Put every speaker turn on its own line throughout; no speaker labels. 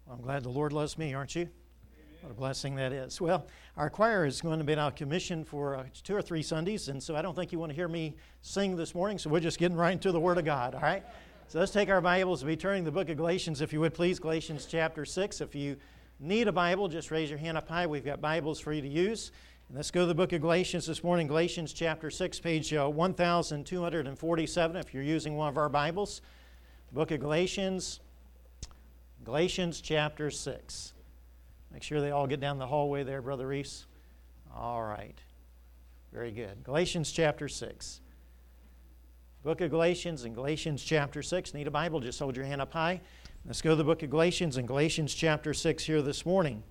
Well, I'm glad the Lord loves me, aren't you? What a blessing that is. Well, our choir is going to be out commission for 2 or 3 Sundays, and so I don't think you want to hear me sing this morning, so we're just getting right into the Word of God, all right? So let's take our Bibles and be turning the book of Galatians, if you would please, Galatians chapter 6. If you need a Bible, just raise your hand up high. We've got Bibles for you to use. And let's go to the book of Galatians this morning, Galatians chapter 6, page 1247, if you're using one of our Bibles. Book of Galatians chapter 6. Make sure they all get down the hallway there, Brother Reese. All right. Very good. Galatians chapter 6. Book of Galatians and Galatians chapter 6. Need a Bible? Just hold your hand up high. Let's go to the book of Galatians and Galatians chapter 6 here this morning.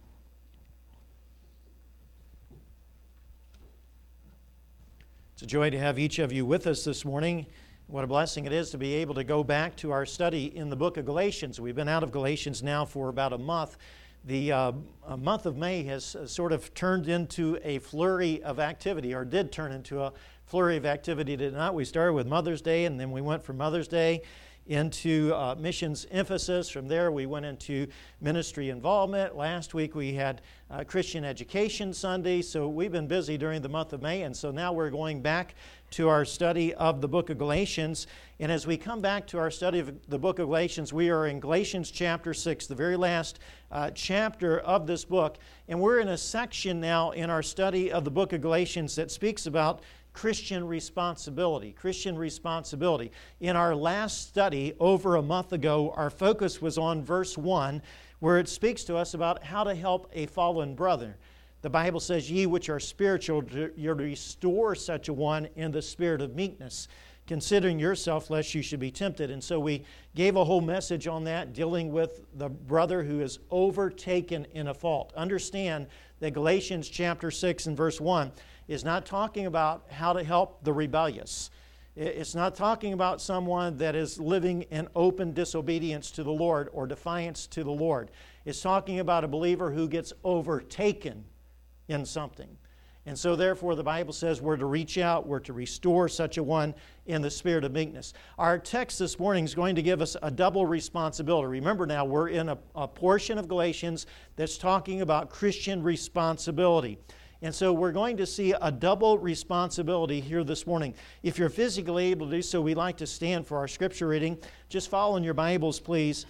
It's a joy to have each of you with us this morning. What a blessing it is to be able to go back to our study in the book of Galatians. We've been out of Galatians now for about a month. The month of May has sort of turned into a flurry of activity, or did turn into a flurry of activity, did not? We started with Mother's Day, and then we went from Mother's Day into missions emphasis. From there, we went into ministry involvement. Last week, we had Christian Education Sunday, so we've been busy during the month of May, and so now we're going back to our study of the book of Galatians. And as we come back to our study of the book of Galatians, we are in Galatians chapter 6, the very last chapter of this book. And we're in a section now in our study of the book of Galatians that speaks about Christian responsibility. Christian responsibility. In our last study over a month ago, our focus was on verse 1, where it speaks to us about how to help a fallen brother. The Bible says, "Ye which are spiritual, you restore such a one in the spirit of meekness, considering yourself, lest you should be tempted." And so we gave a whole message on that, dealing with the brother who is overtaken in a fault. Understand that Galatians chapter 6 and verse 1 is not talking about how to help the rebellious. It's not talking about someone that is living in open disobedience to the Lord or defiance to the Lord. It's talking about a believer who gets overtaken in something. And so therefore the Bible says we're to reach out, we're to restore such a one in the spirit of meekness. Our text this morning is going to give us a double responsibility. Remember now, we're in a portion of Galatians that's talking about Christian responsibility. And so we're going to see a double responsibility here this morning. If you're physically able to do so, we'd like to stand for our scripture reading. Just follow in your Bibles, please.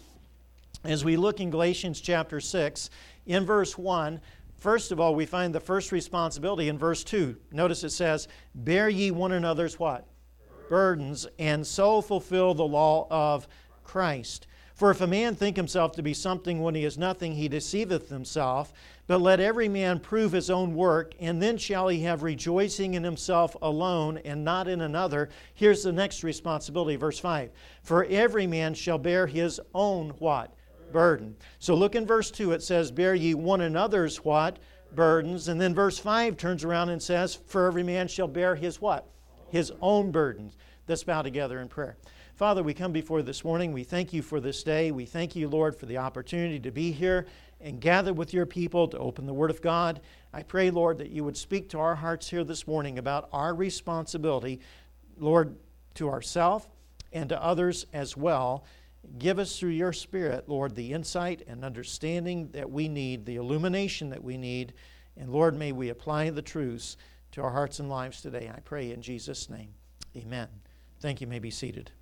As we look in Galatians chapter 6, in verse 1, first of all, we find the first responsibility in verse 2. Notice it says, "Bear ye one another's" what? Burdens, "and so fulfill the law of Christ. For if a man think himself to be something when he is nothing, he deceiveth himself. But let every man prove his own work, and then shall he have rejoicing in himself alone and not in another." Here's the next responsibility, verse 5. "For every man shall bear his own" what? Burden. So look in verse 2, it says, "Bear ye one another's" what? Burdens. And then verse 5 turns around and says, "For every man shall bear his" what? His own burdens. Let's bow together in prayer. Father, we come before you this morning. We thank you for this day. We thank you, Lord, for the opportunity to be here and gather with your people to open the Word of God. I pray, Lord, that you would speak to our hearts here this morning about our responsibility, Lord, to ourselves and to others as well. Give us through your Spirit, Lord, the insight and understanding that we need, the illumination that we need. And Lord, may we apply the truths to our hearts and lives today. I pray in Jesus' name. Amen. Thank you. You may be seated.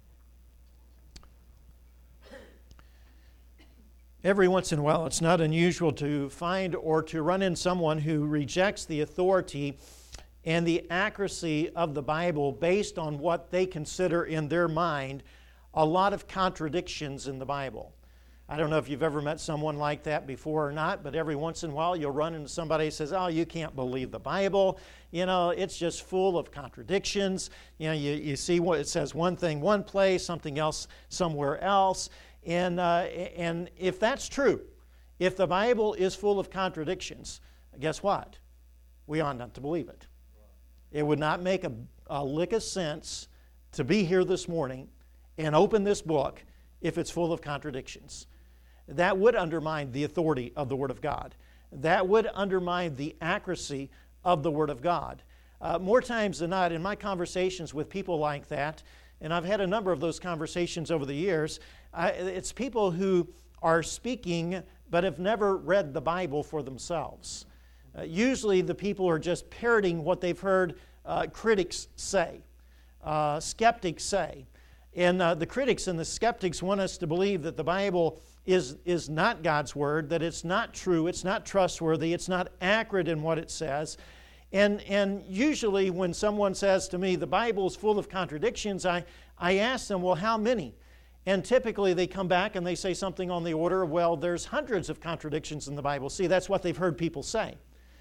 Every once in a while, it's not unusual to find or to run in someone who rejects the authority and the accuracy of the Bible based on what they consider in their mind a lot of contradictions in the Bible. I don't know if you've ever met someone like that before or not, but every once in a while you'll run into somebody who says, "Oh, you can't believe the Bible. You know, it's just full of contradictions. You know, you see what it says one thing one place, something else somewhere else." And if that's true, if the Bible is full of contradictions, guess what? We ought not to believe it. It would not make a lick of sense to be here this morning and open this book if it's full of contradictions. That would undermine the authority of the Word of God. That would undermine the accuracy of the Word of God. More times than not, in my conversations with people like that, and I've had a number of those conversations over the years, it's people who are speaking but have never read the Bible for themselves. Usually the people are just parroting what they've heard critics say, skeptics say. And the critics and the skeptics want us to believe that the Bible is not God's Word, that it's not true, it's not trustworthy, it's not accurate in what it says. And usually when someone says to me, the Bible is full of contradictions, I ask them, well, how many? And typically they come back and they say something on the order of, well, there's hundreds of contradictions in the Bible. See, that's what they've heard people say.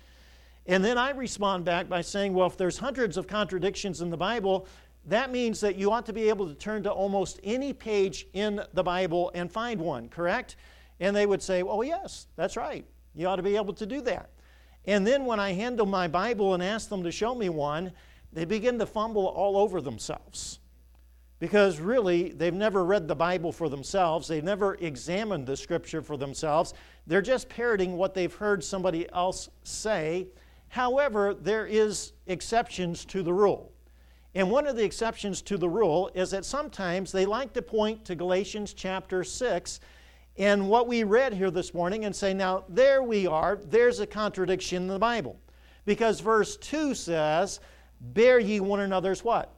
And then I respond back by saying, well, if there's hundreds of contradictions in the Bible, that means that you ought to be able to turn to almost any page in the Bible and find one, correct? And they would say, oh, yes, that's right. You ought to be able to do that. And then when I hand them my Bible and ask them to show me one, they begin to fumble all over themselves. Because really, they've never read the Bible for themselves. They've never examined the Scripture for themselves. They're just parroting what they've heard somebody else say. However, there is exceptions to the rule. And one of the exceptions to the rule is that sometimes they like to point to Galatians chapter 6 and what we read here this morning and say, now there we are, there's a contradiction in the Bible. Because verse 2 says, bear ye one another's what?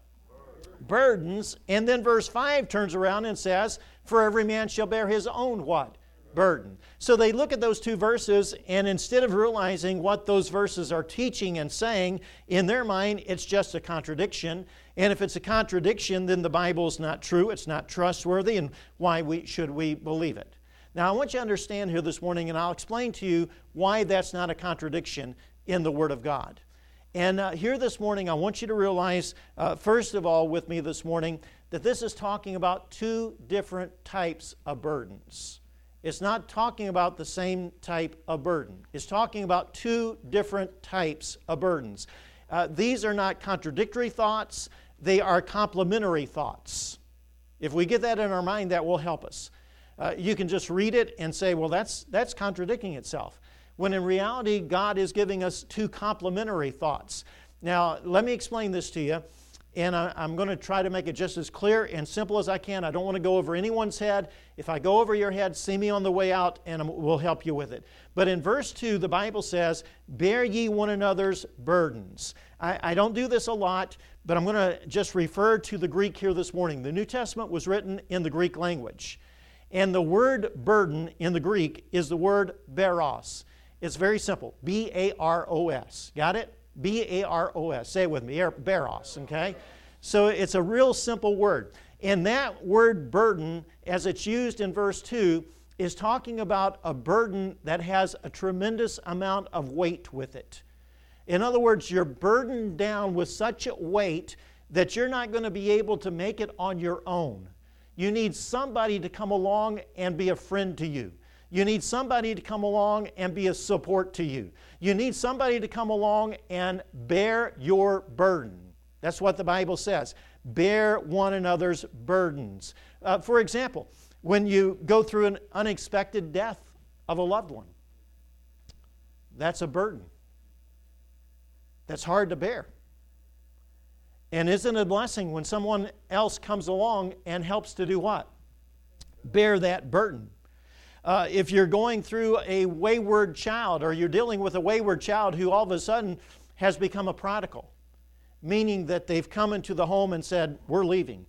Burdens. And then verse 5 turns around and says, for every man shall bear his own what? Burden. So they look at those two verses, and instead of realizing what those verses are teaching and saying, in their mind it's just a contradiction. And if it's a contradiction, then the Bible's not true, it's not trustworthy, and why should we believe it? Now I want you to understand here this morning, and I'll explain to you why that's not a contradiction in the Word of God. And here this morning I want you to realize, first of all with me this morning, that this is talking about two different types of burdens. It's not talking about the same type of burden. It's talking about two different types of burdens. These are not contradictory thoughts. They are complementary thoughts. If we get that in our mind, that will help us. You can just read it and say, well, that's contradicting itself. When in reality, God is giving us two complementary thoughts. Now, let me explain this to you. And I'm going to try to make it just as clear and simple as I can. I don't want to go over anyone's head. If I go over your head, see me on the way out and we'll help you with it. But in verse 2, the Bible says, bear ye one another's burdens. I don't do this a lot, but I'm going to just refer to the Greek here this morning. The New Testament was written in the Greek language. And the word burden in the Greek is the word baros. It's very simple. B-A-R-O-S. Got it? B-A-R-O-S. Say it with me. Baros, okay? So it's a real simple word. And that word burden, as it's used in verse 2, is talking about a burden that has a tremendous amount of weight with it. In other words, you're burdened down with such a weight that you're not going to be able to make it on your own. You need somebody to come along and be a friend to you. You need somebody to come along and be a support to you. You need somebody to come along and bear your burden. That's what the Bible says. Bear one another's burdens. For example, when you go through an unexpected death of a loved one, that's a burden. That's hard to bear. And isn't it a blessing when someone else comes along and helps to do what? Bear that burden. If you're going through a wayward child, or you're dealing with a wayward child who all of a sudden has become a prodigal, meaning that they've come into the home and said, we're leaving.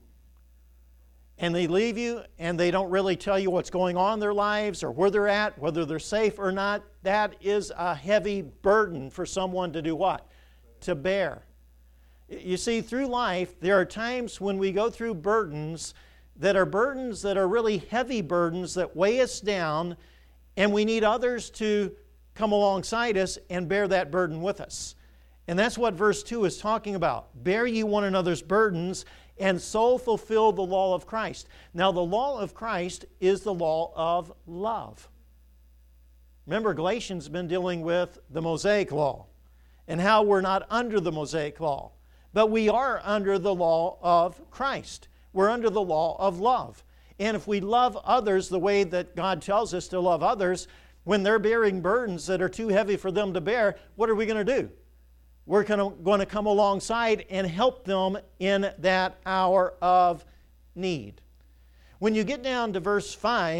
And they leave you and they don't really tell you what's going on in their lives or where they're at, whether they're safe or not. That is a heavy burden for someone to do what? To bear. You see, through life, there are times when we go through burdens that are really heavy burdens that weigh us down, and we need others to come alongside us and bear that burden with us. And that's what verse 2 is talking about. Bear ye one another's burdens, and so fulfill the law of Christ. Now, the law of Christ is the law of love. Remember, Galatians has been dealing with the Mosaic law and how we're not under the Mosaic law, but we are under the law of Christ. We're under the law of love. And if we love others the way that God tells us to love others, when they're bearing burdens that are too heavy for them to bear, what are we going to do? We're going to come alongside and help them in that hour of need. When you get down to verse 5,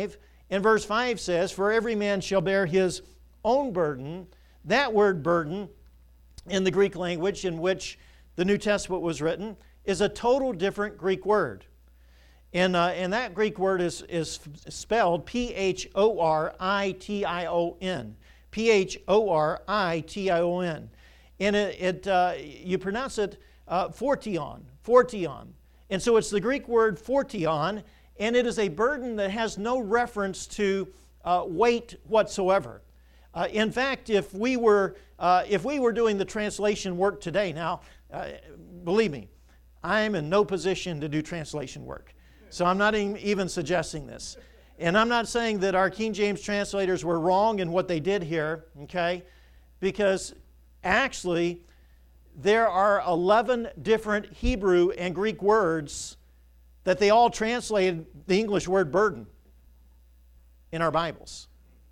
And verse 5 says, for every man shall bear his own burden. That word burden in the Greek language in which the New Testament was written is a total different Greek word. And that Greek word is spelled P-H-O-R-I-T-I-O-N. P-H-O-R-I-T-I-O-N. And you pronounce it fortion, fortion. And so it's the Greek word fortion, and it is a burden that has no reference to weight whatsoever. In fact, if we were doing the translation work today, now, believe me, I am in no position to do translation work. So I'm not even suggesting this. And I'm not saying that our King James translators were wrong in what they did here, okay? Because actually, there are 11 different Hebrew and Greek words that they all translated the English word burden in our Bibles.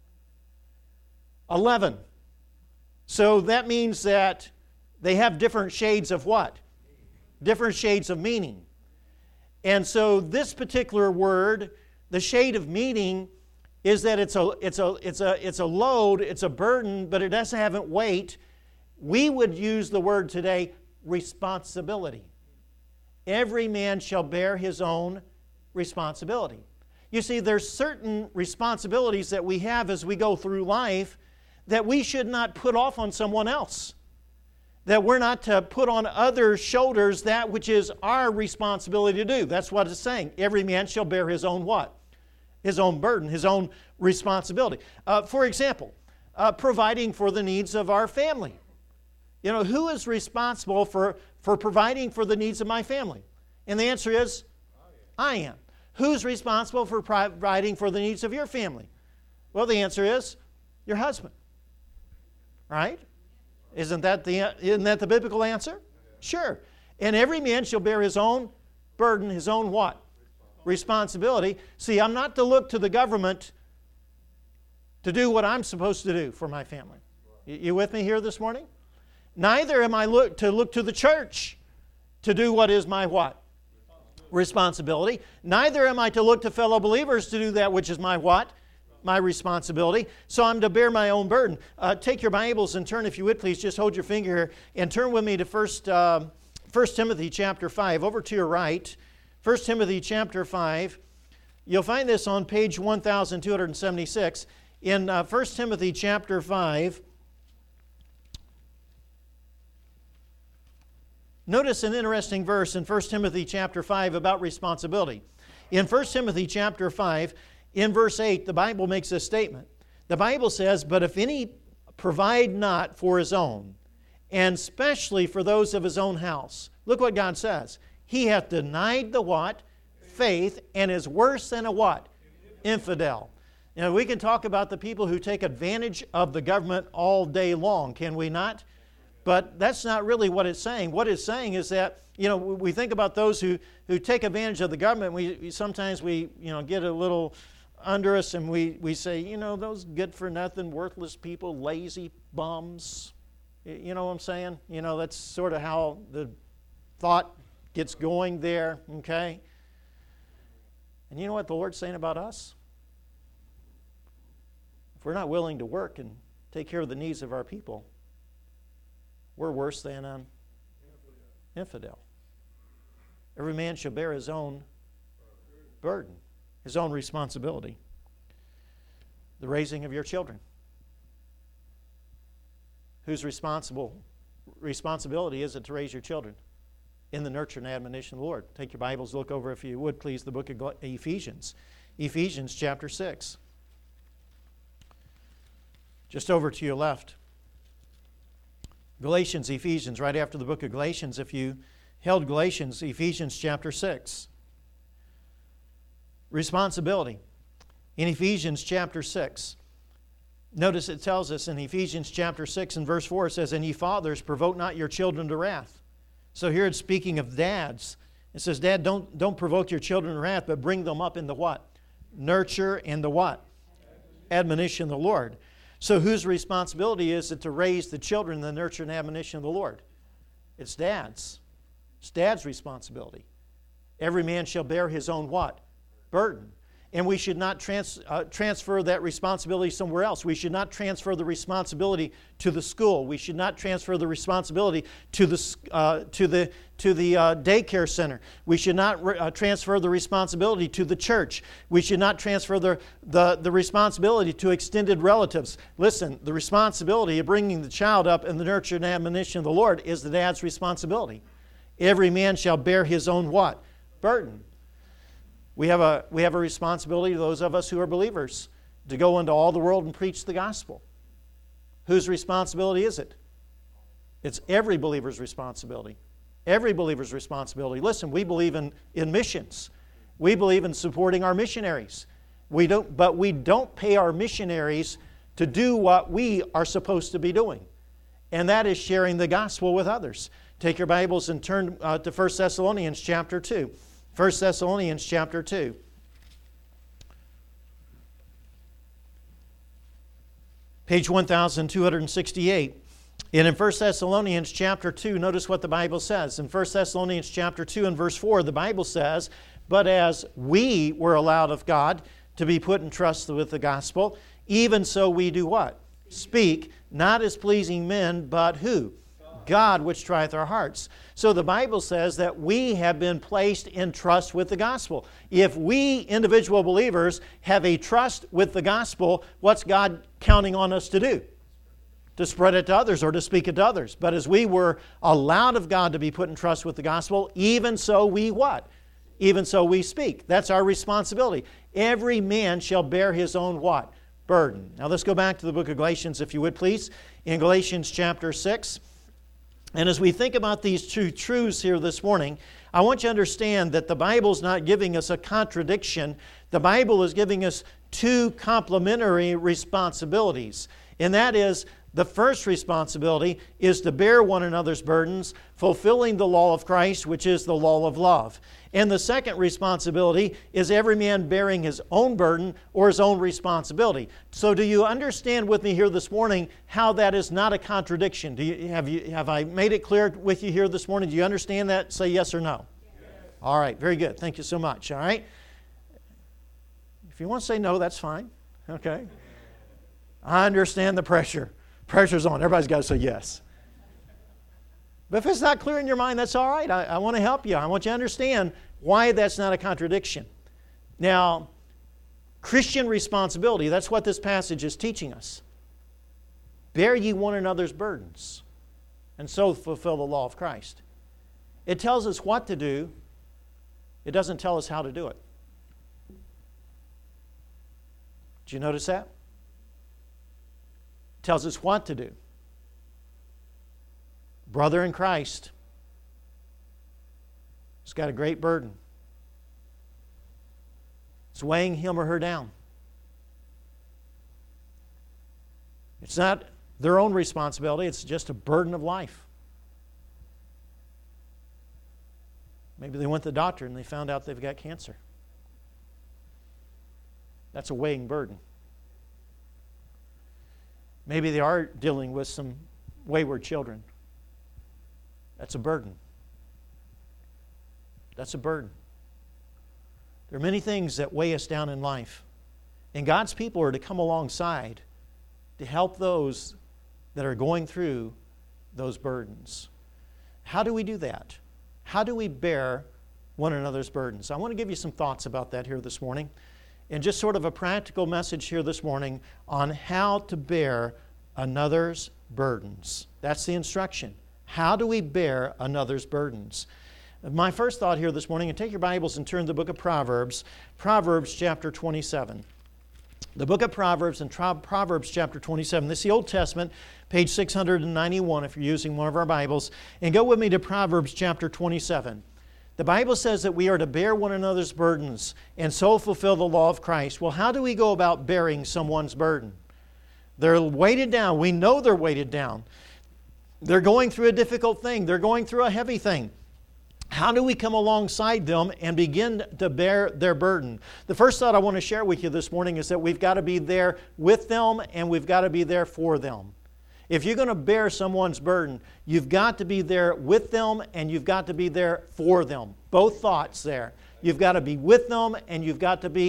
11. So that means that they have different shades of what? Different shades of meaning. And so this particular word, the shade of meaning, is that it's a load, it's a burden, but it doesn't have weight. We would use the word today, responsibility. Every man shall bear his own responsibility. You see, there's certain responsibilities that we have as we go through life that we should not put off on someone else. That we're not to put on other shoulders that which is our responsibility to do. That's what it's saying. Every man shall bear his own what? His own burden, his own responsibility. For example, providing for the needs of our family. You know, who is responsible for providing for the needs of my family? And the answer is, I am. Who's responsible for providing for the needs of your family? Well, the answer is your husband. Right? Isn't that the biblical answer? Sure. And every man shall bear his own burden, his own what? Responsibility. See, I'm not to look to the government to do what I'm supposed to do for my family. You with me here this morning? Neither am I to look to the church to do what is my what? Responsibility. Neither am I to look to fellow believers to do that which is my what? My responsibility. So I'm to bear my own burden. Take your Bibles and turn, if you would please, just hold your finger here and turn with me to 1 Timothy chapter 5, over to your right. 1 Timothy chapter 5. You'll find this on page 1276. In 1 Timothy chapter 5, notice an interesting verse in 1 Timothy chapter 5 about responsibility. In 1 Timothy chapter 5, in verse 8, the Bible makes this statement. The Bible says, but if any provide not for his own, and especially for those of his own house. Look what God says. He hath denied the what? Faith, and is worse than a what? Infidel. You know, we can talk about the people who take advantage of the government all day long, can we not? But that's not really what it's saying. What it's saying is that, you know, we think about those who take advantage of the government. Sometimes we get a little under us and we say, you know, those good-for-nothing, worthless people, lazy bums. You know what I'm saying? You know, that's sort of how the thought gets going there, okay? And you know what the Lord's saying about us? If we're not willing to work and take care of the needs of our people, we're worse than an infidel. Every man shall bear his own burden, his own responsibility. The raising of your children. Whose responsibility is it to raise your children? In the nurture and admonition of the Lord. Take your Bibles, look over, if you would, please, the book of Ephesians. Ephesians chapter 6. Just over to your left. Galatians, Ephesians, right after the book of Galatians. If you held Galatians, Ephesians chapter 6. Responsibility. In Ephesians chapter 6. Notice it tells us in Ephesians chapter 6 and verse 4, it says, and ye fathers, provoke not your children to wrath. So here it's speaking of dads. It says, Dad, don't provoke your children to wrath, but bring them up in the what? Nurture and the what? Admonition of the Lord. So whose responsibility is it to raise the children in the nurture and admonition of the Lord? It's Dad's. It's Dad's responsibility. Every man shall bear his own what? Burden. and we should not transfer that responsibility somewhere else. We should not transfer the responsibility to the school. We should not transfer the responsibility to the daycare center. We should not transfer the responsibility to the church. We should not transfer the responsibility to extended relatives. Listen, the responsibility of bringing the child up in the nurture and admonition of the Lord is the dad's responsibility. Every man shall bear his own what? Burden. We have a responsibility to those of us who are believers to go into all the world and preach the gospel. Whose responsibility is it? It's every believer's responsibility. Every believer's responsibility. Listen, we believe in missions. We believe in supporting our missionaries. But we don't pay our missionaries to do what we are supposed to be doing. And that is sharing the gospel with others. Take your Bibles and turn to 1 Thessalonians chapter 2. 1 Thessalonians chapter 2. Page 1268. And in 1 Thessalonians chapter 2, notice what the Bible says. In 1 Thessalonians chapter 2 and verse 4, the Bible says, "But as we were allowed of God to be put in trust with the gospel, even so we do what? Speak, not as pleasing men, but who? God, which trieth our hearts." So the Bible says that we have been placed in trust with the gospel. If we, individual believers, have a trust with the gospel, what's God counting on us to do? To spread it to others or to speak it to others. But as we were allowed of God to be put in trust with the gospel, even so we what? Even so we speak. That's our responsibility. Every man shall bear his own what? Burden. Now let's go back to the book of Galatians, if you would please. In Galatians chapter 6. And as we think about these two truths here this morning, I want you to understand that the Bible's not giving us a contradiction. The Bible is giving us two complementary responsibilities. And that is, the first responsibility is to bear one another's burdens, fulfilling the law of Christ, which is the law of love. And the second responsibility is every man bearing his own burden or his own responsibility. So do you understand with me here this morning how that is not a contradiction? Have I made it clear with you here this morning? Do you understand that? Say yes or no. Yes. All right, very good. Thank you so much. All right. If you want to say no, that's fine. Okay. I understand the pressure. Pressure's on. Everybody's got to say yes. But if it's not clear in your mind, that's all right. I want to help you. I want you to understand why that's not a contradiction. Now, Christian responsibility, that's what this passage is teaching us. Bear ye one another's burdens, and so fulfill the law of Christ. It tells us what to do. It doesn't tell us how to do it. Did you notice that? It tells us what to do. Brother in Christ has got a great burden. It's weighing him or her down. It's not their own responsibility, it's just a burden of life. Maybe they went to the doctor and they found out they've got cancer. That's a weighing burden. Maybe they are dealing with some wayward children. That's a burden. That's a burden. There are many things that weigh us down in life. And God's people are to come alongside to help those that are going through those burdens. How do we do that? How do we bear one another's burdens? I want to give you some thoughts about that here this morning. And just sort of a practical message here this morning on how to bear another's burdens. That's the instruction. How do we bear another's burdens? My first thought here this morning, and take your Bibles and turn to the book of Proverbs, Proverbs chapter 27. The book of Proverbs and Proverbs chapter 27. This is the Old Testament, page 691 if you're using one of our Bibles. And go with me to Proverbs chapter 27. The Bible says that we are to bear one another's burdens and so fulfill the law of Christ. Well, how do we go about bearing someone's burden? They're weighted down. We know they're weighted down. They're going through a difficult thing. They're going through a heavy thing. How do we come alongside them and begin to bear their burden? The first thought I want to share with you this morning is that we've got to be there with them and we've got to be there for them. If you're going to bear someone's burden, you've got to be there with them and you've got to be there for them. Both thoughts there. You've got to be with them and you've got to be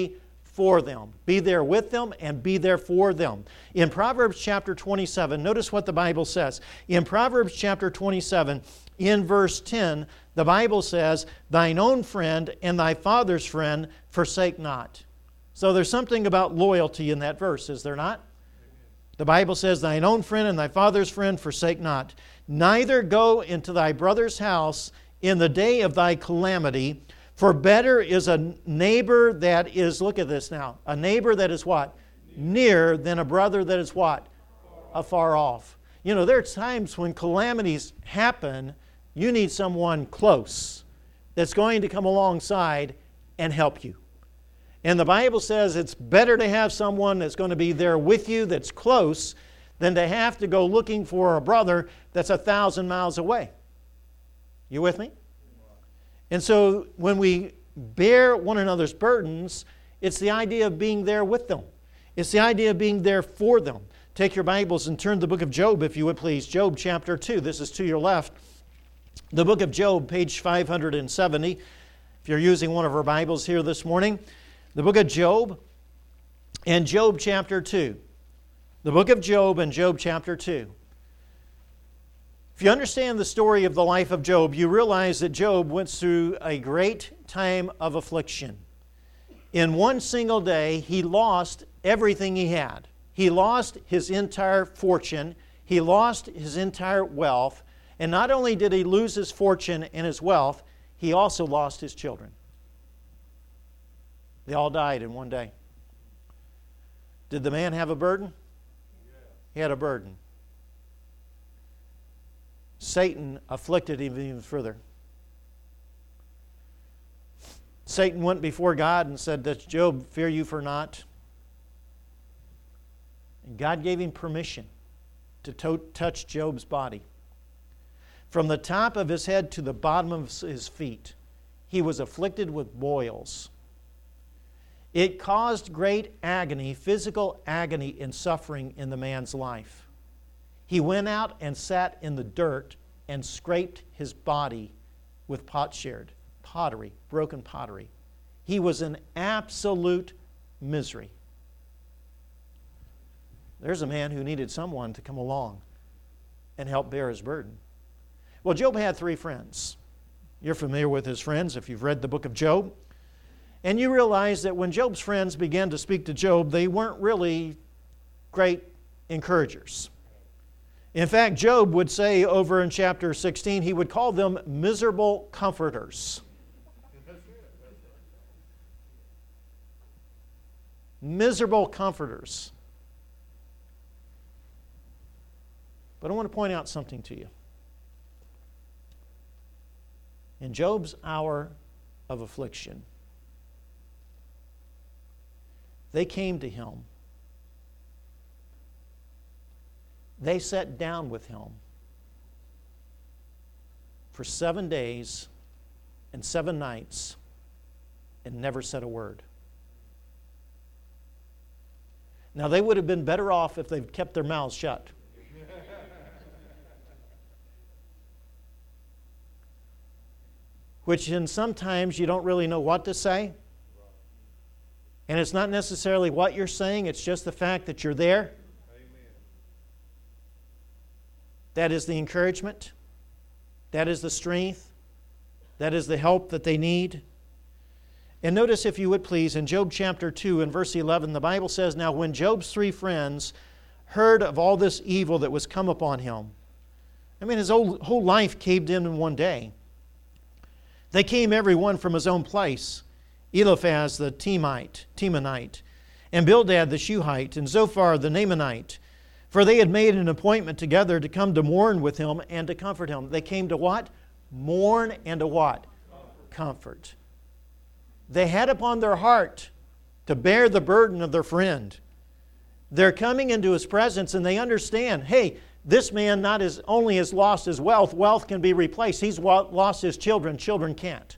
for them. Be there with them and be there for them. In Proverbs chapter 27, notice what the Bible says. In Proverbs chapter 27, in verse 10, the Bible says, "Thine own friend and thy father's friend forsake not." So there's something about loyalty in that verse, is there not? The Bible says, "Thine own friend and thy father's friend forsake not. Neither go into thy brother's house in the day of thy calamity, for better is a neighbor that is," look at this now, "a neighbor that is what? Near, than a brother that is what? Afar off." You know, there are times when calamities happen, you need someone close that's going to come alongside and help you. And the Bible says it's better to have someone that's going to be there with you, that's close, than to have to go looking for a brother that's 1,000 miles away. You with me? And so when we bear one another's burdens, it's the idea of being there with them. It's the idea of being there for them. Take your Bibles and turn to the book of Job, if you would please. Job chapter 2. This is to your left. The book of Job, page 570. If you're using one of our Bibles here this morning. The book of Job and Job chapter 2. The book of Job and Job chapter 2. If you understand the story of the life of Job, you realize that Job went through a great time of affliction. In one single day, he lost everything he had. He lost his entire fortune. He lost his entire wealth. And not only did he lose his fortune and his wealth, he also lost his children. They all died in one day. Did the man have a burden? He had a burden. Satan afflicted him even further. Satan went before God and said, "Does Job fear you for naught?" And God gave him permission to touch Job's body. From the top of his head to the bottom of his feet, he was afflicted with boils. It caused great agony, physical agony and suffering in the man's life. He went out and sat in the dirt and scraped his body with pottery, broken pottery. He was in absolute misery. There's a man who needed someone to come along and help bear his burden. Well, Job had 3 friends. You're familiar with his friends if you've read the book of Job. And you realize that when Job's friends began to speak to Job, they weren't really great encouragers. In fact, Job would say over in chapter 16, he would call them miserable comforters. Miserable comforters. But I want to point out something to you. In Job's hour of affliction, they came to him. They sat down with him for 7 days and 7 nights and never said a word. Now, they would have been better off if they'd kept their mouths shut. Which in sometimes you don't really know what to say. And it's not necessarily what you're saying, it's just the fact that you're there. Amen. That is the encouragement. That is the strength. That is the help that they need. And notice, if you would please, in Job chapter 2 and verse 11, the Bible says, "Now when Job's 3 friends heard of all this evil that was come upon him," I mean, his whole life caved in one day. "They came every one from his own place, Eliphaz the Temanite, and Bildad the Shuhite, and Zophar the Naamanite. For they had made an appointment together to come to mourn with him and to comfort him." They came to what? Mourn and to what? Comfort. They had upon their heart to bear the burden of their friend. They're coming into his presence and they understand, hey, this man not only has lost his wealth, wealth can be replaced. He's lost his children, children can't.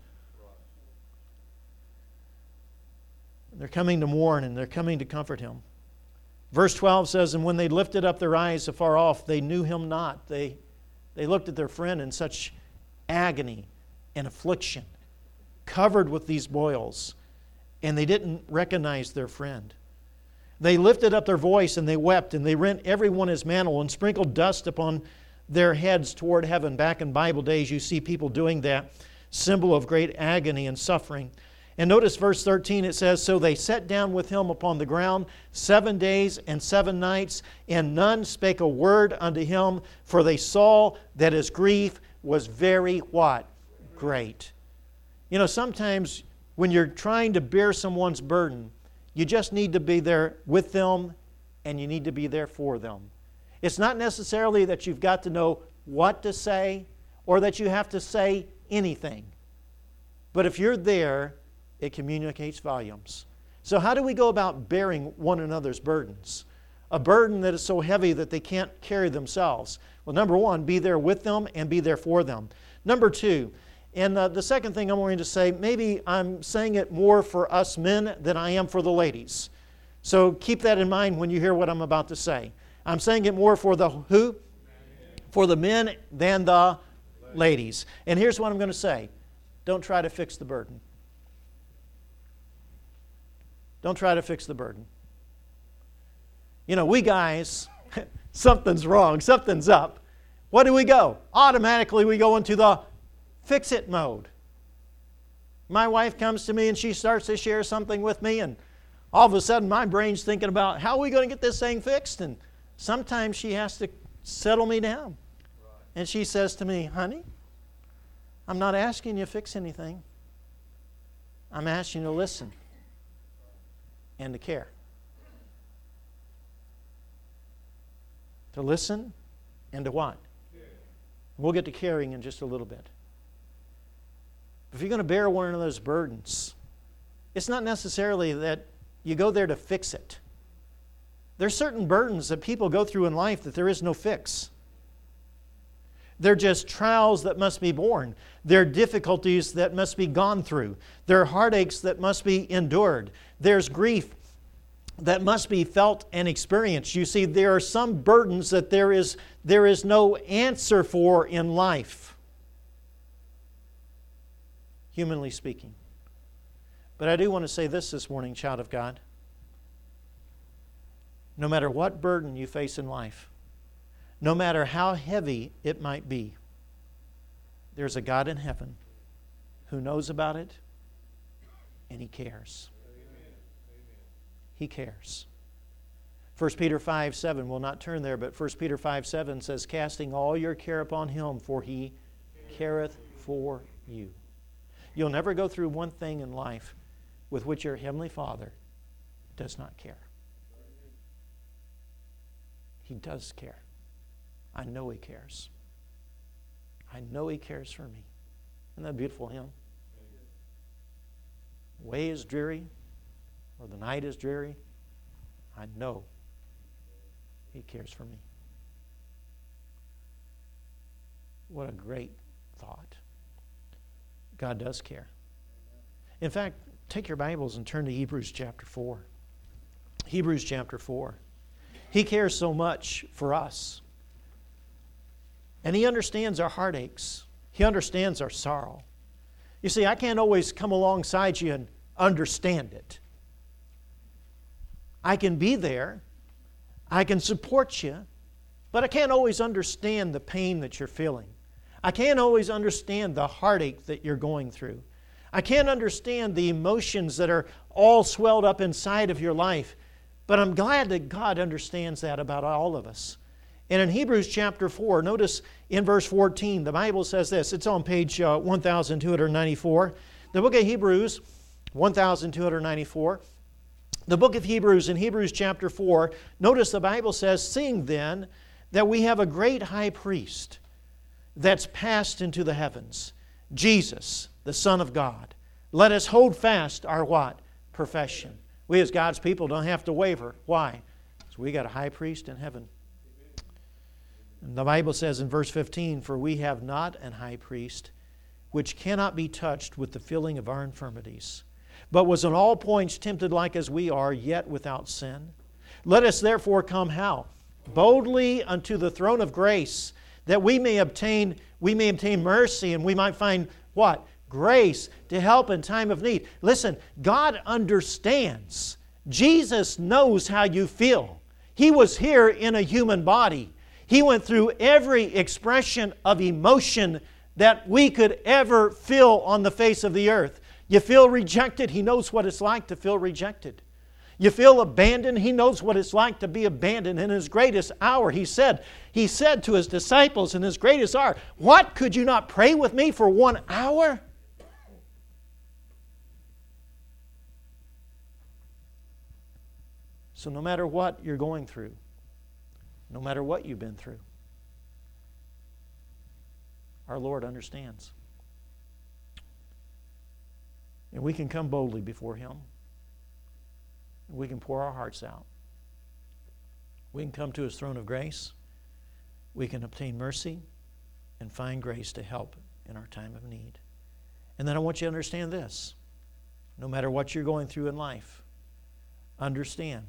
They're coming to mourn and they're coming to comfort him. Verse 12 says, "And when they lifted up their eyes afar off, they knew him not." They looked at their friend in such agony and affliction, covered with these boils, and they didn't recognize their friend. They lifted up their voice and they wept, and they rent everyone his mantle and sprinkled dust upon their heads toward heaven. Back in Bible days, you see people doing that, symbol of great agony and suffering. And notice verse 13, it says, "So they sat down with him upon the ground 7 days and 7 nights, and none spake a word unto him, for they saw that his grief was very" what? Great. You know, sometimes when you're trying to bear someone's burden, you just need to be there with them, and you need to be there for them. It's not necessarily that you've got to know what to say or that you have to say anything. But if you're there, it communicates volumes. So how do we go about bearing one another's burdens? A burden that is so heavy that they can't carry themselves. Well, number one, be there with them and be there for them. Number two, and the second thing I'm going to say, maybe I'm saying it more for us men than I am for the ladies. So keep that in mind when you hear what I'm about to say. I'm saying it more for the who? For the men than the ladies. And here's what I'm going to say. Don't try to fix the burden. Don't try to fix the burden. You know, we guys, something's wrong, something's up. What do we go? Automatically we go into the fix-it mode. My wife comes to me and she starts to share something with me, and all of a sudden my brain's thinking about how are we going to get this thing fixed? And sometimes she has to settle me down. And she says to me, "Honey, I'm not asking you to fix anything. I'm asking you to listen and to care." To listen and to what? We'll get to caring in just a little bit. If you're going to bear one of those burdens, it's not necessarily that you go there to fix it. There's certain burdens that people go through in life that there is no fix. They're just trials that must be borne. They're difficulties that must be gone through. There are heartaches that must be endured. There's grief that must be felt and experienced. You see, there are some burdens that there is no answer for in life, humanly speaking. But I do want to say this morning, child of God. No matter what burden you face in life, no matter how heavy it might be, there's a God in heaven who knows about it, and He cares. He cares. 1 Peter 5:7, we'll not turn there, but 1 Peter 5:7 says, "Casting all your care upon Him, for He careth for you." You'll never go through one thing in life with which your Heavenly Father does not care. He does care. I know He cares. I know He cares for me. Isn't that a beautiful hymn? The way is dreary, or the night is dreary, I know He cares for me. What a great thought. God does care. In fact, take your Bibles and turn to Hebrews chapter 4. Hebrews chapter 4. He cares so much for us. And He understands our heartaches. He understands our sorrow. You see, I can't always come alongside you and understand it. I can be there. I can support you. But I can't always understand the pain that you're feeling. I can't always understand the heartache that you're going through. I can't understand the emotions that are all swelled up inside of your life. But I'm glad that God understands that about all of us. And in Hebrews chapter 4, notice in verse 14, the Bible says this. It's on page 1294. The book of Hebrews, 1294. The book of Hebrews, in Hebrews chapter 4, notice the Bible says, "Seeing then that we have a great high priest that's passed into the heavens, Jesus, the Son of God, let us hold fast our" what? Profession. We as God's people don't have to waver. Why? Because we got a high priest in heaven. And the Bible says in verse 15, "For we have not an high priest which cannot be touched with the feeling of our infirmities, but was in all points tempted like as we are, yet without sin. Let us therefore come" how? "Boldly unto the throne of grace, that we may obtain mercy, and we might find" what? Grace to help in time of need. Listen, God understands. Jesus knows how you feel. He was here in a human body. He went through every expression of emotion that we could ever feel on the face of the earth. You feel rejected, He knows what it's like to feel rejected. You feel abandoned, He knows what it's like to be abandoned. In His greatest hour, He said to His disciples in His greatest hour, "What, could you not pray with me for 1 hour?" So no matter what you're going through, no matter what you've been through, our Lord understands. And we can come boldly before Him. We can pour our hearts out. We can come to His throne of grace. We can obtain mercy and find grace to help in our time of need. And then I want you to understand this. No matter what you're going through in life, understand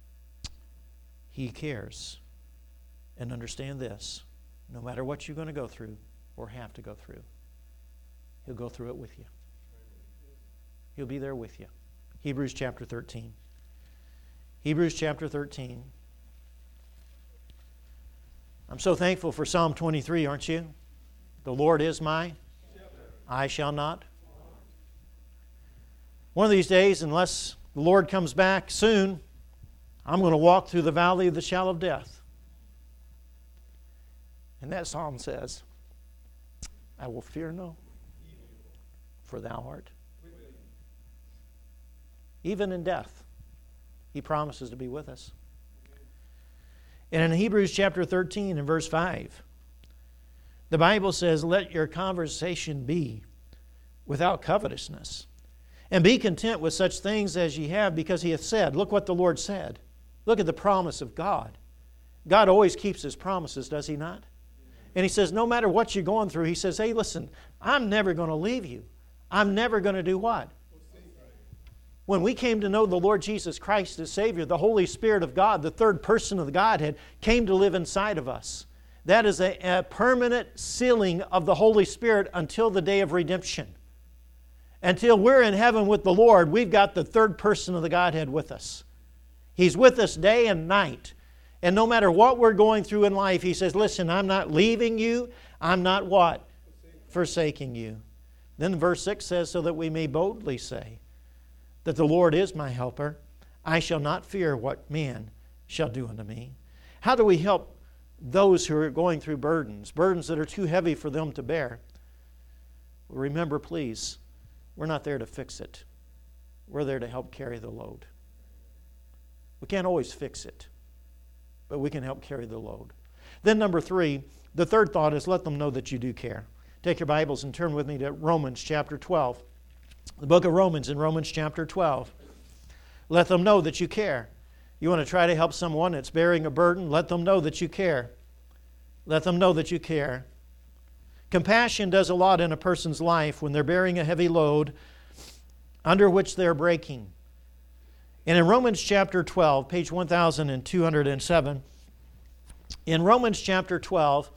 He cares. And understand this. No matter what you're going to go through or have to go through, He'll go through it with you. He'll be there with you. Hebrews chapter 13. Hebrews chapter 13. I'm so thankful for Psalm 23, aren't you? The Lord is my, I shall not. One of these days, unless the Lord comes back soon, I'm going to walk through the valley of the shadow of death. And that psalm says, I will fear no, for Thou art. Even in death, He promises to be with us. And in Hebrews chapter 13 and verse 5, the Bible says, let your conversation be without covetousness, and be content with such things as ye have, because He hath said. Look what the Lord said. Look at the promise of God. God always keeps His promises, does He not? And He says, no matter what you're going through, He says, hey, listen, I'm never going to leave you. I'm never going to do what? When we came to know the Lord Jesus Christ as Savior, the Holy Spirit of God, the third person of the Godhead, came to live inside of us. That is a permanent sealing of the Holy Spirit until the day of redemption. Until we're in heaven with the Lord, we've got the third person of the Godhead with us. He's with us day and night. And no matter what we're going through in life, He says, listen, I'm not leaving you. I'm not what? Forsaking you. Then verse 6 says, so that we may boldly say that the Lord is my helper. I shall not fear what man shall do unto me. How do we help those who are going through burdens that are too heavy for them to bear? Remember, please, we're not there to fix it. We're there to help carry the load. We can't always fix it, but we can help carry the load. Then number 3, the third thought is let them know that you do care. Take your Bibles and turn with me to Romans chapter 12. The book of Romans, in Romans chapter 12. Let them know that you care. You want to try to help someone that's bearing a burden? Let them know that you care. Let them know that you care. Compassion does a lot in a person's life when they're bearing a heavy load under which they're breaking. And in Romans chapter 12, page 1207, in Romans chapter 12,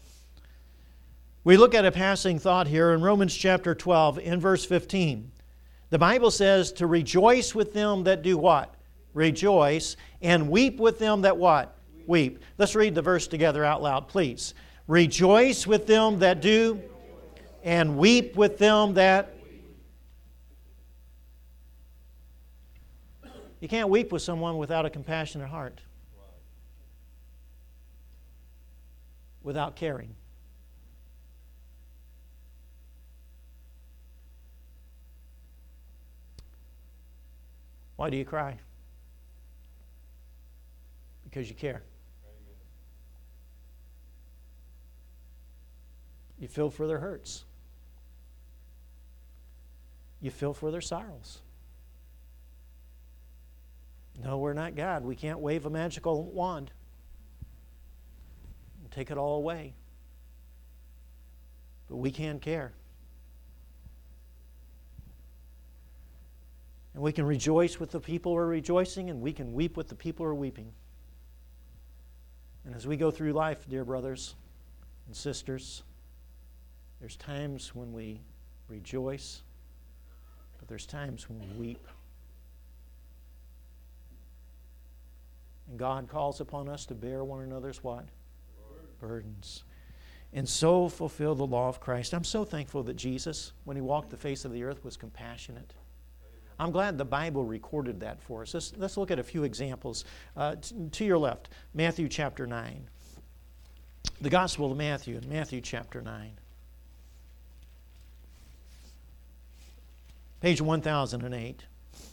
we look at a passing thought here in Romans chapter 12 in verse 15. The Bible says to rejoice with them that do what? Rejoice. And weep with them that what? Weep. Let's read the verse together out loud, please. Rejoice with them that do, and weep with them that... You can't weep with someone without a compassionate heart. Without caring. Why do you cry? Because you care. You feel for their hurts. You feel for their sorrows. No, we're not God. We can't wave a magical wand and take it all away. But we can care. And we can rejoice with the people who are rejoicing, and we can weep with the people who are weeping. And as we go through life, dear brothers and sisters, there's times when we rejoice, there's times when we weep. And God calls upon us to bear one another's what? Burdens. And so fulfill the law of Christ. I'm so thankful that Jesus, when He walked the face of the earth, was compassionate. I'm glad the Bible recorded that for us. Let's look at a few examples. To your left, Matthew chapter 9. The Gospel of Matthew, in Matthew chapter 9. Page 1008.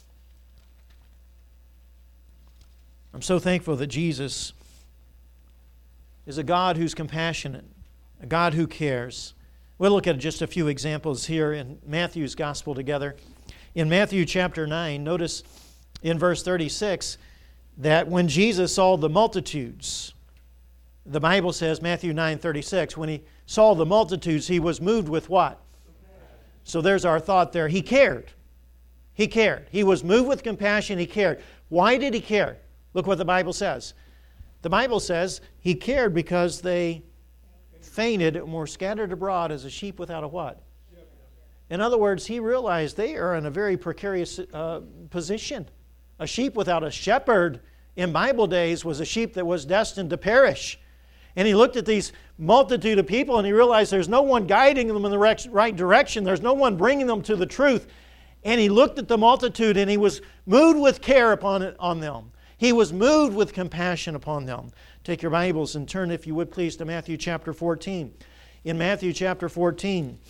I'm so thankful that Jesus is a God who's compassionate, a God who cares. We'll look at just a few examples here in Matthew's Gospel together. In Matthew chapter 9, notice in verse 36 that when Jesus saw the multitudes, the Bible says, Matthew 9:36, when He saw the multitudes, He was moved with what? So there's our thought there. He cared. He cared. He was moved with compassion. He cared. Why did He care? Look what the Bible says. The Bible says He cared because they fainted and were scattered abroad as a sheep without a what? In other words, He realized they are in a very precarious position. A sheep without a shepherd in Bible days was a sheep that was destined to perish. And He looked at these multitude of people and He realized there's no one guiding them in the right direction. There's no one bringing them to the truth. And He looked at the multitude and He was moved with care on them. He was moved with compassion upon them. Take your Bibles and turn, if you would please, to Matthew chapter 14. In Matthew chapter 14,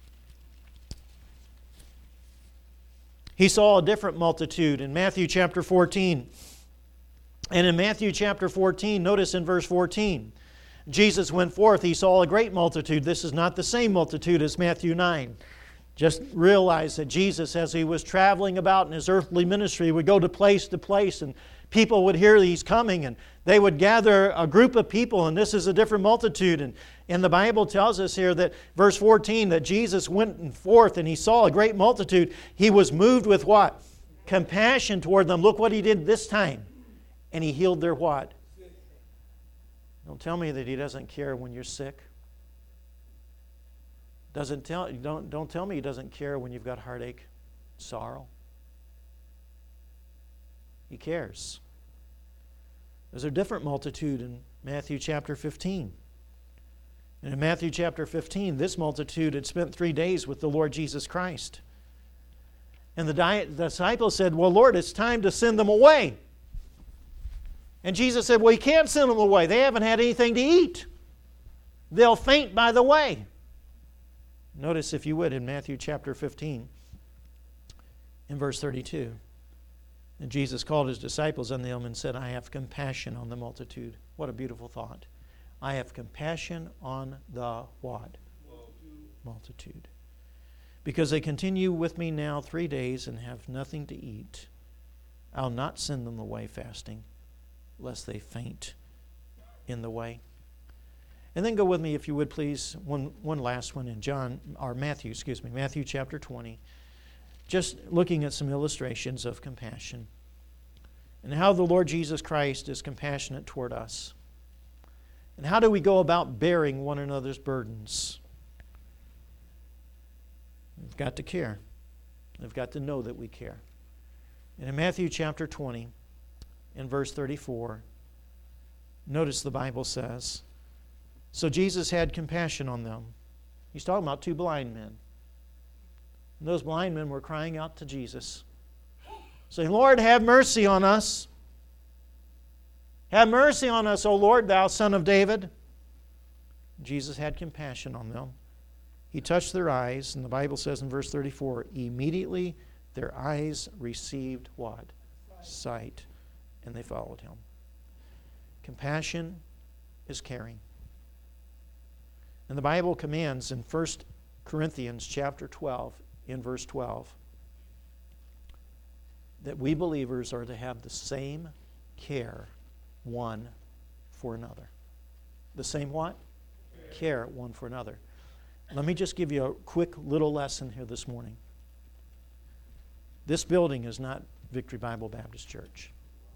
He saw a different multitude in Matthew chapter 14. And in Matthew chapter 14, notice in verse 14, Jesus went forth, He saw a great multitude. This is not the same multitude as Matthew 9. Just realize that Jesus, as He was traveling about in His earthly ministry, would go to place, and people would hear He's coming, and they would gather a group of people, and this is a different multitude. And the Bible tells us here that, verse 14, that Jesus went forth and He saw a great multitude. He was moved with what? Compassion toward them. Look what He did this time. And He healed their what? Don't tell me that He doesn't care when you're sick. Don't tell me He doesn't care when you've got heartache, sorrow. He cares. There's a different multitude in Matthew chapter 15. And in Matthew chapter 15, this multitude had spent 3 days with the Lord Jesus Christ. And the disciples said, well, Lord, it's time to send them away. And Jesus said, well, you can't send them away. They haven't had anything to eat. They'll faint by the way. Notice, if you would, in Matthew chapter 15, in verse 32. And Jesus called His disciples unto them and said, I have compassion on the multitude. What a beautiful thought. I have compassion on the what? Multitude. Because they continue with me now 3 days and have nothing to eat. I'll not send them away fasting, lest they faint in the way. And then go with me, if you would please, one last one in Matthew chapter 20. Just looking at some illustrations of compassion and how the Lord Jesus Christ is compassionate toward us. And how do we go about bearing one another's burdens? We've got to care. We've got to know that we care. And in Matthew chapter 20, in verse 34, notice the Bible says, so Jesus had compassion on them. He's talking about 2 blind men. And those blind men were crying out to Jesus, saying, Lord, have mercy on us. Have mercy on us, O Lord, thou Son of David. Jesus had compassion on them. He touched their eyes, and the Bible says in verse 34, immediately their eyes received what? Sight. And they followed Him. Compassion is caring. And the Bible commands in 1 Corinthians chapter 12, in verse 12, that we believers are to have the same care one for another. The same what? Care one for another. Let me just give you a quick little lesson here this morning. This building is not Victory Bible Baptist Church.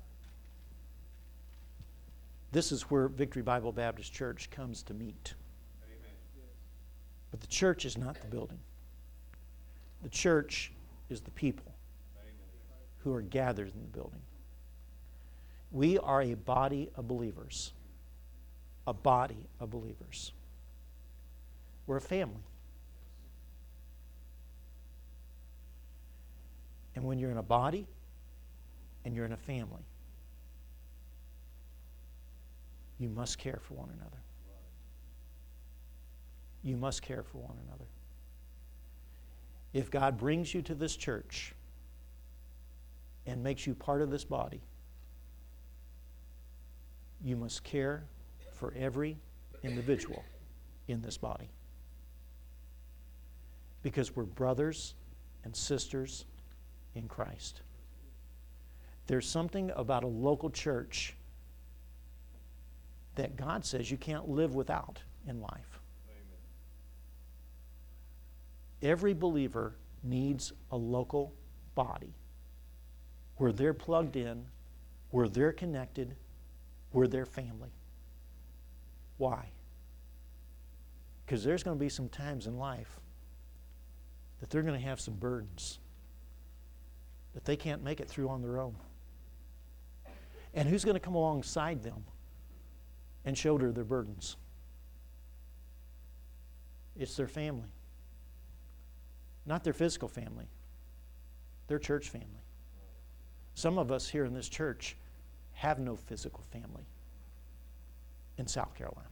This is where Victory Bible Baptist Church comes to meet. But the church is not the building. The church is the people who are gathered in the building. We are a body of believers. A body of believers. We're a family. And when you're in a body and you're in a family, you must care for one another. You must care for one another. If God brings you to this church and makes you part of this body, you must care for every individual in this body. Because we're brothers and sisters in Christ. There's something about a local church that God says you can't live without in life. Every believer needs a local body where they're plugged in, where they're connected, where they're family. Why? Because there's going to be some times in life that they're going to have some burdens that they can't make it through on their own. And who's going to come alongside them and shoulder their burdens? It's their family. Not their physical family, their church family. Some of us here in this church have no physical family in South Carolina.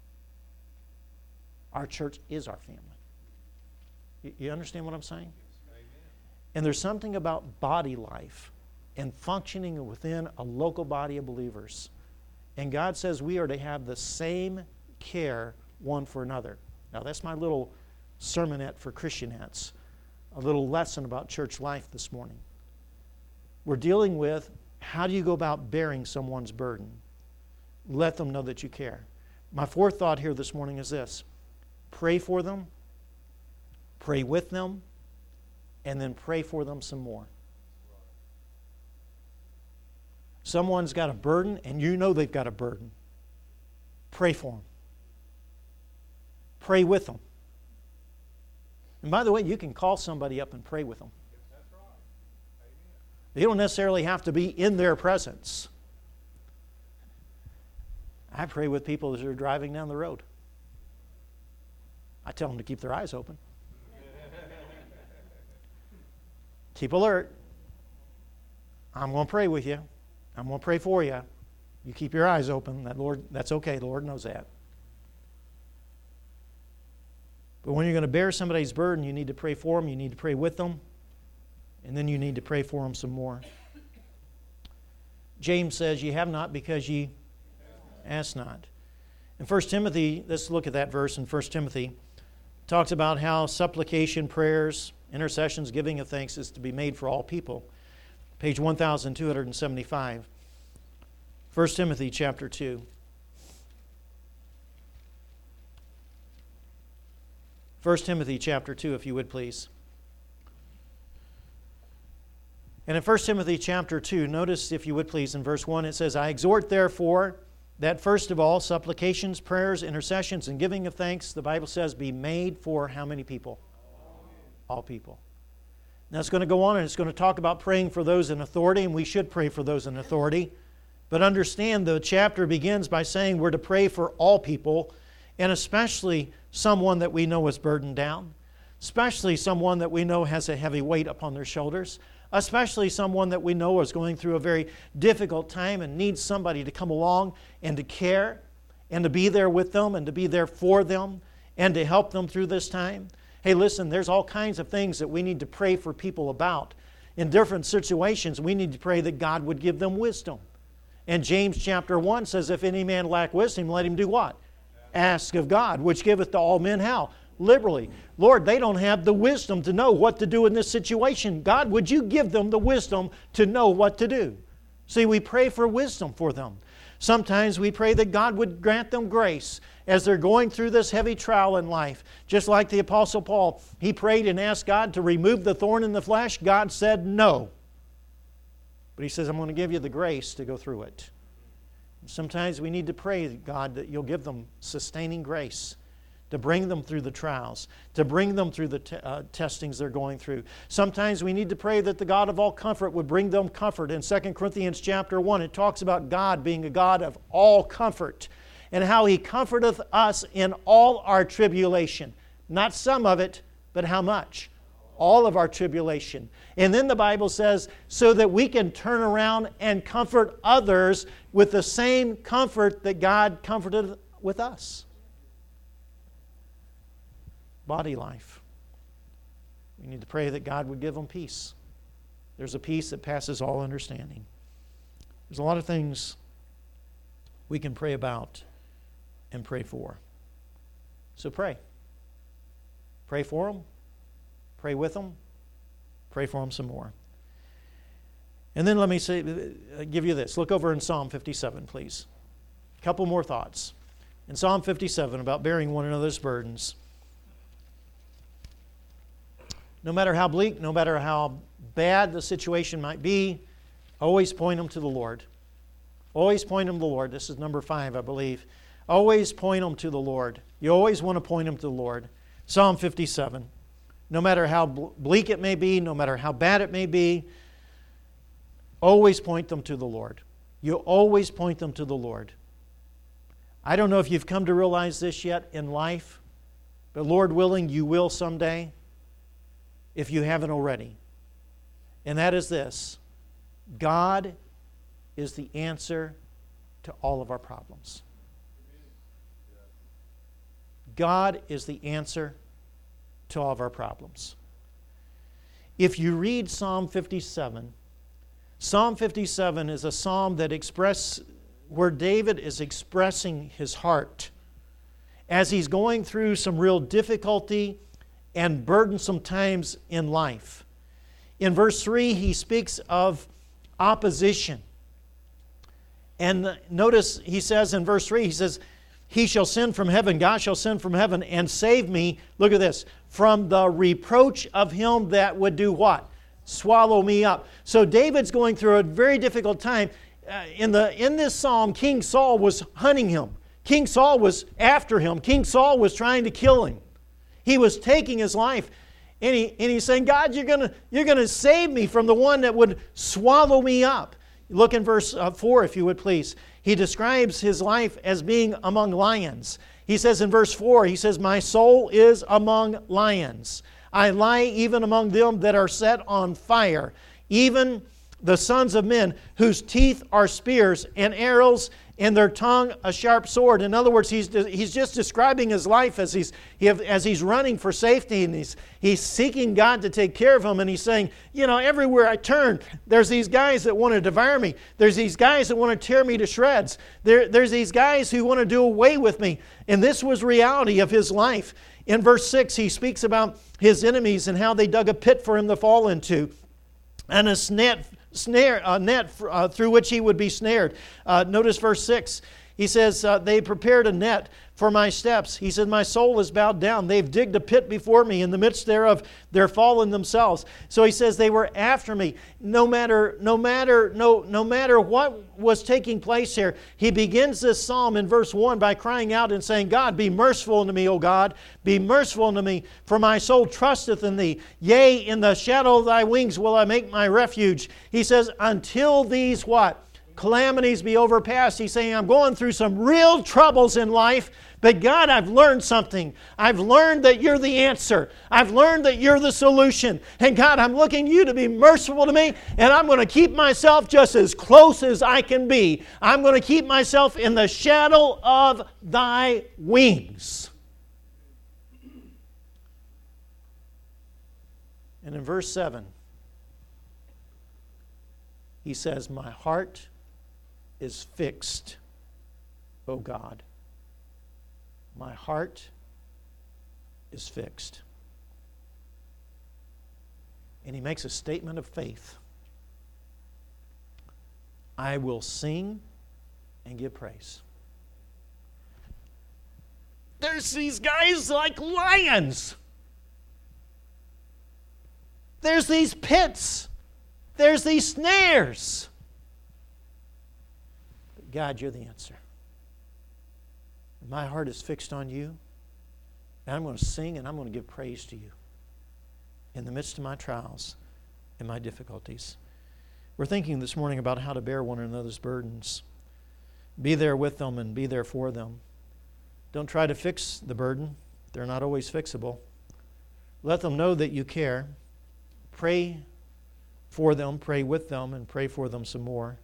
Our church is our family. You understand what I'm saying? And there's something about body life and functioning within a local body of believers. And God says we are to have the same care one for another. Now that's my little sermonette for Christianettes. A little lesson about church life this morning. We're dealing with how do you go about bearing someone's burden? Let them know that you care. My fourth thought here this morning is this. Pray for them, pray with them, and then pray for them some more. Someone's got a burden, and you know they've got a burden. Pray for them. Pray with them. And by the way, you can call somebody up and pray with them.
That's right. Amen.
You don't necessarily have to be in their presence. I pray with people as they're driving down the road. I tell them to keep their eyes open. Keep alert. I'm going to pray with you. I'm going to pray for you. You keep your eyes open. That's okay. The Lord knows that. But when you're going to bear somebody's burden, you need to pray for them, you need to pray with them, and then you need to pray for them some more. James says, you have not because ye ask not. In 1 Timothy, let's look at that verse in 1 Timothy. It talks about how supplication, prayers, intercessions, giving of thanks is to be made for all people. Page 1275. 1 Timothy chapter 2. 1 Timothy chapter 2, if you would please. And in 1 Timothy chapter 2, notice, if you would please, in verse 1, it says, I exhort therefore that first of all, supplications, prayers, intercessions, and giving of thanks, the Bible says, be made for how many people? All people. Now it's going to go on and it's going to talk about praying for those in authority, and we should pray for those in authority. But understand, the chapter begins by saying we're to pray for all people, and especially someone that we know is burdened down, especially someone that we know has a heavy weight upon their shoulders, especially someone that we know is going through a very difficult time and needs somebody to come along and to care and to be there with them and to be there for them and to help them through this time. Hey, listen, there's all kinds of things that we need to pray for people about. In different situations, we need to pray that God would give them wisdom. And James chapter 1 says, if any man lack wisdom, let him do what? Ask of God, which giveth to all men how? Liberally. Lord, they don't have the wisdom to know what to do in this situation. God, would you give them the wisdom to know what to do? See, we pray for wisdom for them. Sometimes we pray that God would grant them grace as they're going through this heavy trial in life. Just like the Apostle Paul, he prayed and asked God to remove the thorn in the flesh. God said no. But he says, I'm going to give you the grace to go through it. Sometimes we need to pray, God, that you'll give them sustaining grace to bring them through the trials, to bring them through the testings they're going through. Sometimes we need to pray that the God of all comfort would bring them comfort. In 2 Corinthians chapter 1, it talks about God being a God of all comfort and how He comforteth us in all our tribulation. Not some of it, but how much? All of our tribulation. And then the Bible says, so that we can turn around and comfort others with the same comfort that God comforted with us. Body life. We need to pray that God would give them peace. There's a peace that passes all understanding. There's a lot of things we can pray about and pray for. So pray. Pray for them. Pray with them. Pray for them some more. And then let me give you this. Look over in Psalm 57, please. A couple more thoughts. In Psalm 57 about bearing one another's burdens. No matter how bleak, no matter how bad the situation might be, always point them to the Lord. Always point them to the Lord. This is number 5, I believe. Always point them to the Lord. You always want to point them to the Lord. Psalm 57. No matter how bleak it may be, no matter how bad it may be, always point them to the Lord. You always point them to the Lord. I don't know if you've come to realize this yet in life, but Lord willing, you will someday, if you haven't already. And that is this: God is the answer to all of our problems. God is the answer to all of our problems. If you read Psalm 57, Psalm 57 is a psalm that where David is expressing his heart as he's going through some real difficulty and burdensome times in life. In verse 3, he speaks of opposition. And notice he says in verse 3, he says, He shall send from heaven, God shall send from heaven and save me, look at this, from the reproach of him that would do what? Swallow me up. So David's going through a very difficult time. In this psalm, King Saul was hunting him. King Saul was after him. King Saul was trying to kill him. He was taking his life. And he's saying, God, you're going to save me from the one that would swallow me up. Look in verse 4, if you would please. He describes his life as being among lions. He says in verse 4, he says, my soul is among lions. I lie even among them that are set on fire, even the sons of men whose teeth are spears and arrows and their tongue a sharp sword. In other words, he's just describing his life as he's running for safety, and he's seeking God to take care of him, and he's saying, everywhere I turn, there's these guys that want to devour me. There's these guys that want to tear me to shreds. There's these guys who want to do away with me. And this was reality of his life. In verse 6, he speaks about his enemies and how they dug a pit for him to fall into, and a net through which he would be snared. Notice verse 6. He says, they prepared a net for my steps. He said, my soul is bowed down. They've digged a pit before me. In the midst thereof, they're fallen themselves. So he says, they were after me. No matter what was taking place here, he begins this psalm in verse 1 by crying out and saying, God, be merciful unto me, O God. Be merciful unto me, for my soul trusteth in thee. Yea, in the shadow of thy wings will I make my refuge. He says, until these what? Calamities be overpassed. He's saying, I'm going through some real troubles in life, but God, I've learned something. I've learned that you're the answer. I've learned that you're the solution. And God, I'm looking you to be merciful to me, and I'm going to keep myself just as close as I can be. I'm going to keep myself in the shadow of thy wings. And in verse 7, he says, my heart is fixed, O God. My heart is fixed. And he makes a statement of faith. I will sing and give praise. There's these guys like lions. There's these pits. There's these snares. But God, you're the answer. My heart is fixed on you. And I'm going to sing and I'm going to give praise to you in the midst of my trials and my difficulties. We're thinking this morning about how to bear one another's burdens. Be there with them and be there for them. Don't try to fix the burden. They're not always fixable. Let them know that you care. Pray for them, pray with them, and pray for them some more.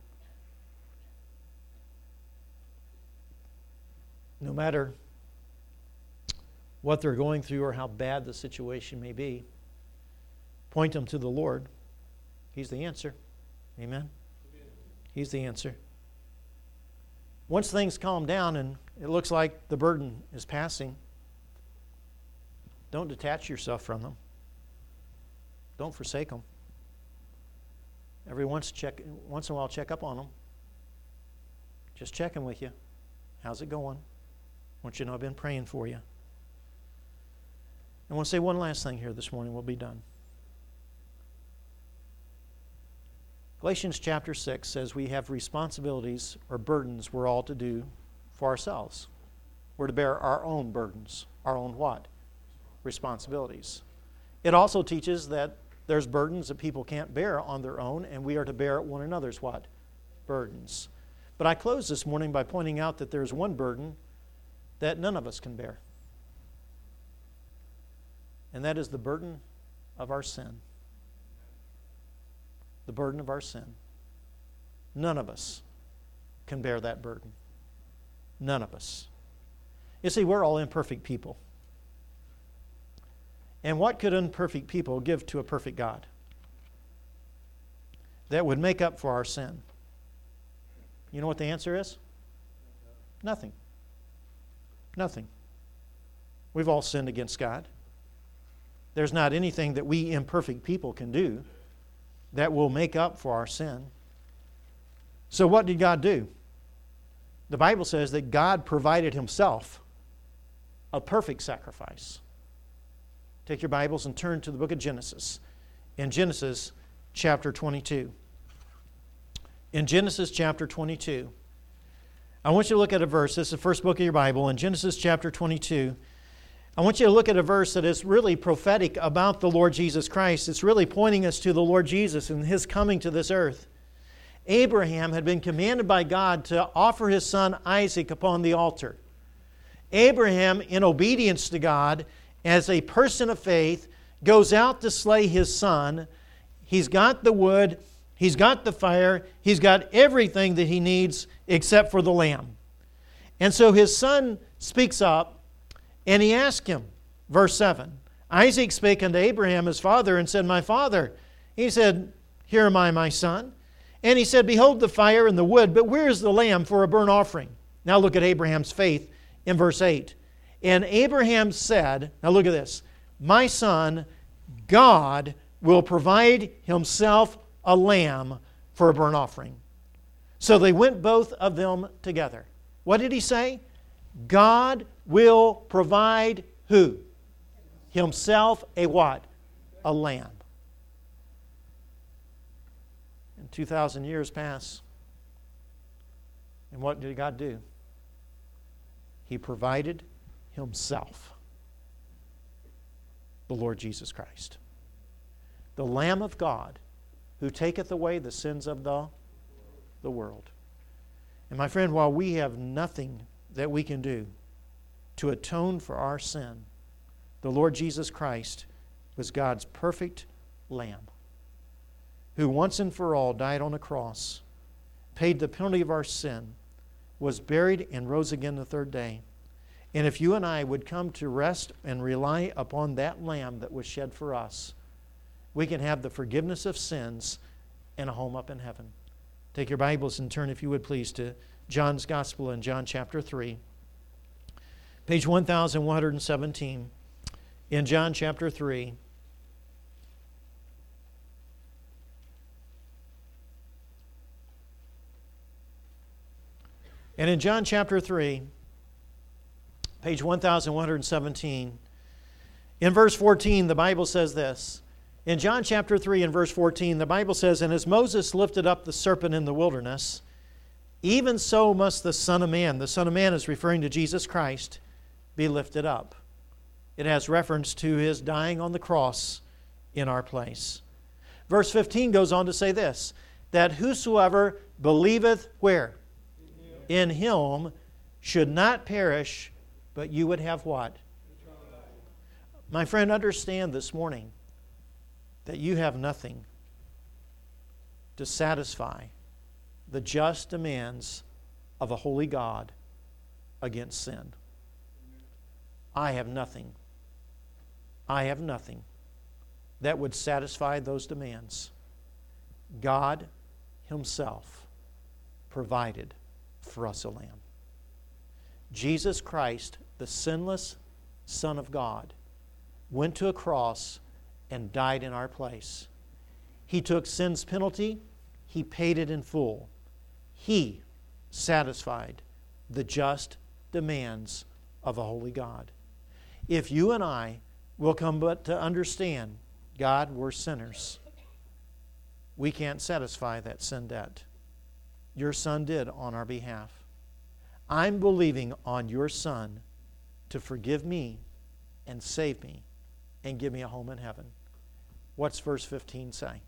No matter what they're going through or how bad the situation may be, point them to the Lord. He's the answer. Amen? He's the answer. Once things calm down and it looks like the burden is passing, don't detach yourself from them. Don't forsake them. Every once in a while, check up on them. Just checking with you. How's it going? I want you to know I've been praying for you. I want to say one last thing here this morning. We'll be done. Galatians chapter 6 says we have responsibilities or burdens we're all to do for ourselves. We're to bear our own burdens. Our own what? Responsibilities. It also teaches that there's burdens that people can't bear on their own, and we are to bear one another's what? Burdens. But I close this morning by pointing out that there's one burden that none of us can bear. And that is the burden of our sin. The burden of our sin. None of us can bear that burden. None of us. You see, we're all imperfect people. And what could imperfect people give to a perfect God that would make up for our sin? You know what the answer is? Nothing. Nothing. We've all sinned against God. There's not anything that we imperfect people can do that will make up for our sin. So what did God do? The Bible says that God provided Himself a perfect sacrifice. Take your Bibles and turn to the book of Genesis. In Genesis chapter 22. In Genesis chapter 22. I want you to look at a verse. This is the first book of your Bible. In Genesis chapter 22. I want you to look at a verse that is really prophetic about the Lord Jesus Christ. It's really pointing us to the Lord Jesus and His coming to this earth. Abraham had been commanded by God to offer his son Isaac upon the altar. Abraham, in obedience to God, as a person of faith, goes out to slay his son. He's got the wood, he's got the fire, he's got everything that he needs except for the lamb. And so his son speaks up and he asked him, verse 7, Isaac spake unto Abraham his father and said, My father. He said, Here am I, my son. And he said, Behold the fire and the wood, but where is the lamb for a burnt offering? Now look at Abraham's faith in verse 8. And Abraham said, now look at this, My son, God will provide Himself a lamb for a burnt offering. So they went both of them together. What did he say? God will provide who? Himself a what? A lamb. And 2,000 years pass. And what did God do? He provided Himself. The Lord Jesus Christ. The Lamb of God who taketh away the sins of the world. And my friend, while we have nothing that we can do to atone for our sin, the Lord Jesus Christ was God's perfect Lamb who once and for all died on a cross, paid the penalty of our sin, was buried and rose again the third day. And if you and I would come to rest and rely upon that Lamb that was shed for us, we can have the forgiveness of sins and a home up in heaven. Take your Bibles and turn, if you would please, to John's Gospel in John chapter 3. Page 1117 in John chapter 3. And in John chapter 3, page 1117, in verse 14, the Bible says this. In John chapter 3 and verse 14, the Bible says, And as Moses lifted up the serpent in the wilderness, even so must the Son of Man, the Son of Man is referring to Jesus Christ, be lifted up. It has reference to His dying on the cross in our place. Verse 15 goes on to say this, that whosoever believeth where? In Him should not perish, but you would have what? My friend, understand this morning that you have nothing to satisfy the just demands of a holy God against sin. I have nothing. I have nothing that would satisfy those demands. God Himself provided for us a lamb. Jesus Christ, the sinless Son of God, went to a cross and died in our place. He took sin's penalty. He paid it in full. He satisfied the just demands of a holy God. If you and I will come but to understand, God, we're sinners, we can't satisfy that sin debt. Your Son did on our behalf. I'm believing on your Son to forgive me and save me and give me a home in heaven. What's verse 15 say?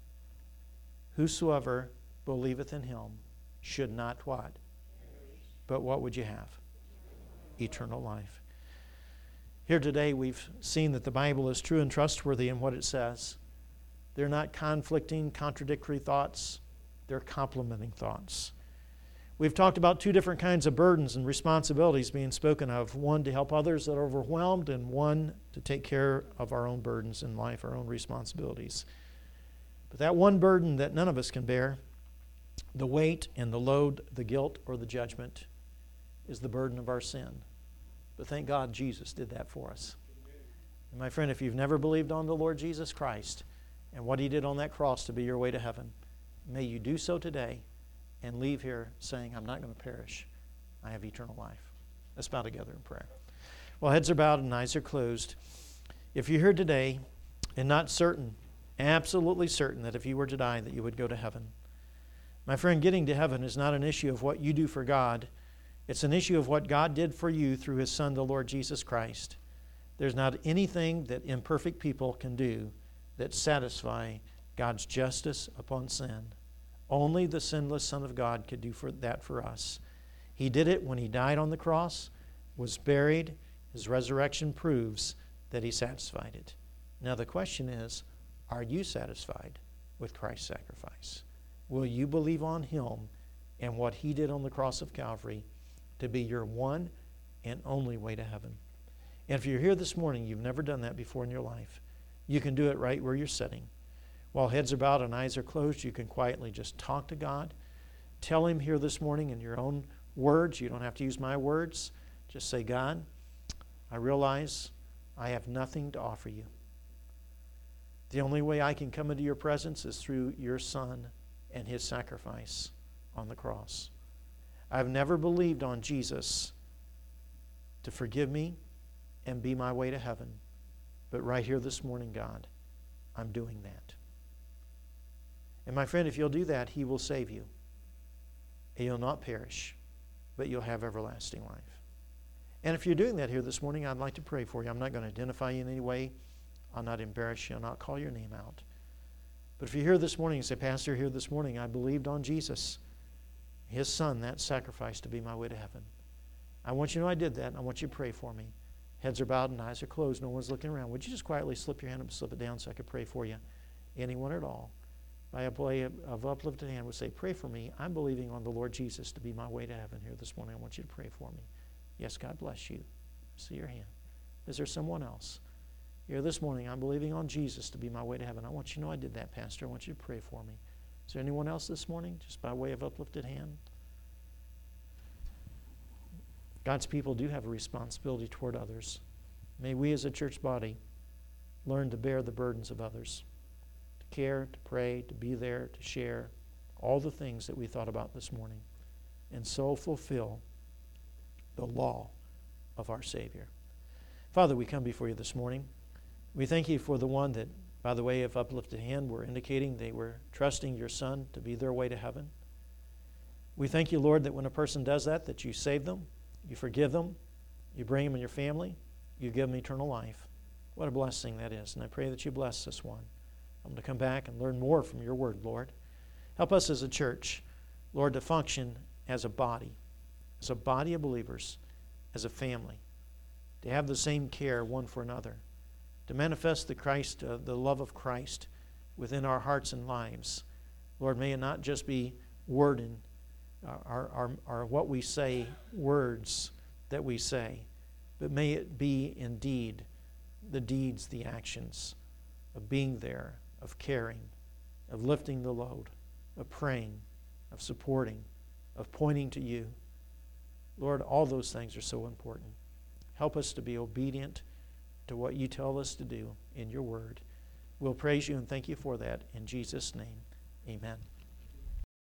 Whosoever believeth in Him should not what? But what would you have? Eternal life. Here today we've seen that the Bible is true and trustworthy in what it says. They're not conflicting, contradictory thoughts. They're complementing thoughts. We've talked about two different kinds of burdens and responsibilities being spoken of. One to help others that are overwhelmed, and one to take care of our own burdens in life, our own responsibilities. But that one burden that none of us can bear, the weight and the load, the guilt or the judgment, is the burden of our sin. But thank God Jesus did that for us. And my friend, if you've never believed on the Lord Jesus Christ and what He did on that cross to be your way to heaven, may you do so today and leave here saying, I'm not going to perish. I have eternal life. Let's bow together in prayer. Well, heads are bowed and eyes are closed. If you're here today and not certain, absolutely certain that if you were to die that you would go to heaven, my friend, getting to heaven is not an issue of what you do for God. It's an issue of what God did for you through His Son, the Lord Jesus Christ. There's not anything that imperfect people can do that satisfy God's justice upon sin. Only the sinless Son of God could do that for us. He did it when He died on the cross, was buried. His resurrection proves that He satisfied it. Now the question is, are you satisfied with Christ's sacrifice? Will you believe on Him and what He did on the cross of Calvary to be your one and only way to heaven? And if you're here this morning, you've never done that before in your life, you can do it right where you're sitting. While heads are bowed and eyes are closed, you can quietly just talk to God. Tell Him here this morning in your own words. You don't have to use my words. Just say, God, I realize I have nothing to offer you. The only way I can come into your presence is through your Son and His sacrifice on the cross. I've never believed on Jesus to forgive me and be my way to heaven. But right here this morning, God, I'm doing that. And my friend, if you'll do that, He will save you. And you'll not perish, but you'll have everlasting life. And if you're doing that here this morning, I'd like to pray for you. I'm not going to identify you in any way. I'll not embarrass you. I'll not call your name out. But if you're here this morning and say, Pastor, here this morning, I believed on Jesus, His Son, that sacrifice to be my way to heaven. I want you to know I did that, and I want you to pray for me. Heads are bowed and eyes are closed. No one's looking around. Would you just quietly slip your hand up and slip it down so I could pray for you? Anyone at all? By a play of uplifted hand would say, pray for me. I'm believing on the Lord Jesus to be my way to heaven here this morning. I want you to pray for me. Yes, God bless you. See your hand. Is there someone else? Here this morning, I'm believing on Jesus to be my way to heaven. I want you to know I did that, Pastor. I want you to pray for me. Is there anyone else this morning, just by way of uplifted hand? God's people do have a responsibility toward others. May we as a church body learn to bear the burdens of others, to care, to pray, to be there, to share all the things that we thought about this morning, and so fulfill the law of our Savior. Father, we come before you this morning. We thank you for the one that, by the way of uplifted hand, were indicating they were trusting your Son to be their way to heaven. We thank you, Lord, that when a person does that, that you save them, you forgive them, you bring them in your family, You give them eternal life. What a blessing that is. And I pray that you bless this one. I'm going to come back and learn more from your word, Lord. Help us as a church, Lord, to function as a body of believers, as a family, to have the same care one for another, to manifest the love of Christ within our hearts and lives. Lord, may it not just be wording, our what we say, words that we say, but may it be indeed the deeds, the actions of being there, of caring, of lifting the load, of praying, of supporting, of pointing to you. Lord, all those things are so important. Help us to be obedient to what you tell us to do in your word. We'll praise you and thank you for that. In Jesus' name, amen.